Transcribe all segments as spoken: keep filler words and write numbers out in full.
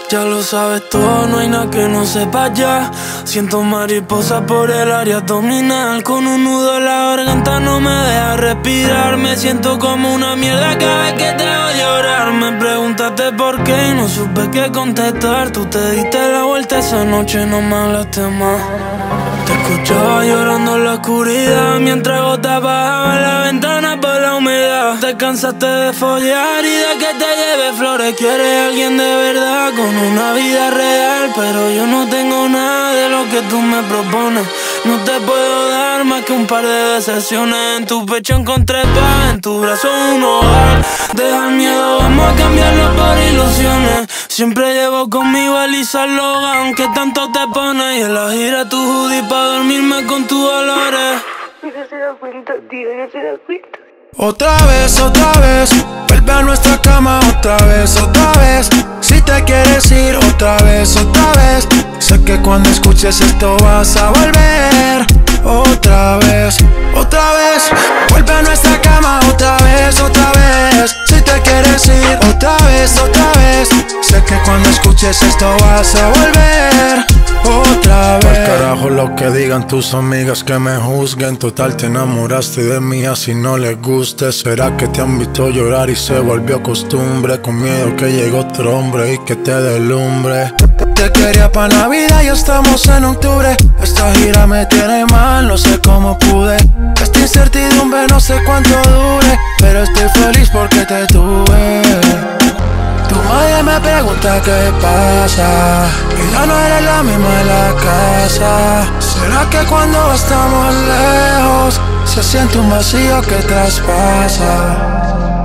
Ya lo sabes todo, no hay nada que no sepas ya. Siento mariposa por el área abdominal. Con un nudo en la garganta no me deja respirar. Me siento como una mierda cada vez que te oigo llorar. Me preguntaste por qué y no supe qué contestar. Tú te diste la vuelta esa noche, no me hablaste más. Te escuchaba llorando en la oscuridad mientras gotas bajaban la ventana por la humedad. Te cansaste de follar y de que te lleve flores. Quieres alguien de verdad con una vida real, pero yo no tengo nada de lo que tú me propones. No te puedo dar más que un par de decepciones. En tu pecho encontré paz, en tu brazo un hogar. Deja el miedo, vamos a cambiarlo por ilusiones. Siempre llevo conmigo el Lisa Logan, que tanto te pone. Y en la gira tu hoodie pa' dormirme con tus olores. No se da cuenta, tío, no se da cuenta. Otra vez, otra vez, vuelve a nuestra cama otra vez, otra vez. Si te quieres ir otra vez, otra vez. Sé que cuando escuches esto vas a volver. Otra vez, otra vez, vuelve a nuestra cama otra vez, otra vez. Si te quieres ir otra vez, otra vez. Sé que cuando escuches esto vas a volver. Otra vez. Al carajo lo que digan tus amigas que me juzguen. Total te enamoraste de mí, así no les guste. Será que te han visto llorar y se volvió costumbre. Con miedo que llegue otro hombre y que te deslumbre. Te quería pa' Navidad y estamos en octubre. Esta gira me tiene mal, no sé cómo pude. Esta incertidumbre no sé cuánto dure, pero estoy feliz porque te tuve. Tu madre me pregunta qué pasa y ya no eres la misma en la casa. ¿Será que cuando estamos lejos se siente un vacío que traspasa?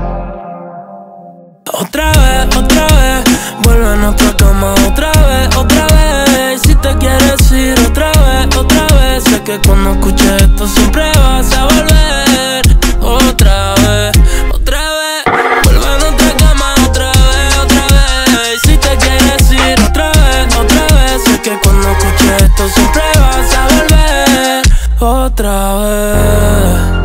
Otra vez, otra vez, vuelve a nuestra cama otra vez, otra vez. Si te quieres ir otra vez, otra vez. Sé que cuando escuches esto siempre vas a volver. Otra vez, otra vez, vuelve a nuestra cama otra vez, otra vez. Si te quieres ir otra vez, otra vez. Sé que cuando escuches esto siempre vas a volver. Otra vez.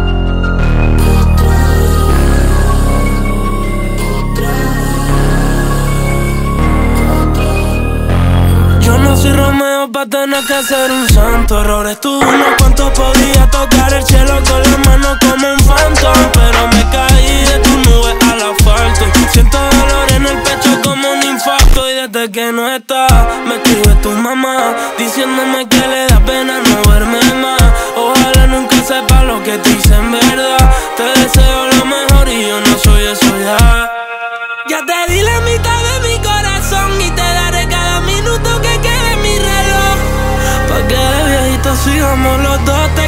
Soy Romeo pa' tener que ser un santo. Errores tuve unos cuantos, podía tocar el cielo con las manos como un phantom. Pero me caí de tu nube al asfalto. Siento dolor en el pecho como un infarto. Y desde que no estás, me escribe tu mamá diciéndome que le da pena no verme más. Ojalá nunca sepa lo que te hice en verdad. Te deseo lo mejor y yo no soy eso ya. Ya te di la mitad de mi corazón y te daré cada minuto que quede en mi reloj. Pa' que de viejito sigamos los dos.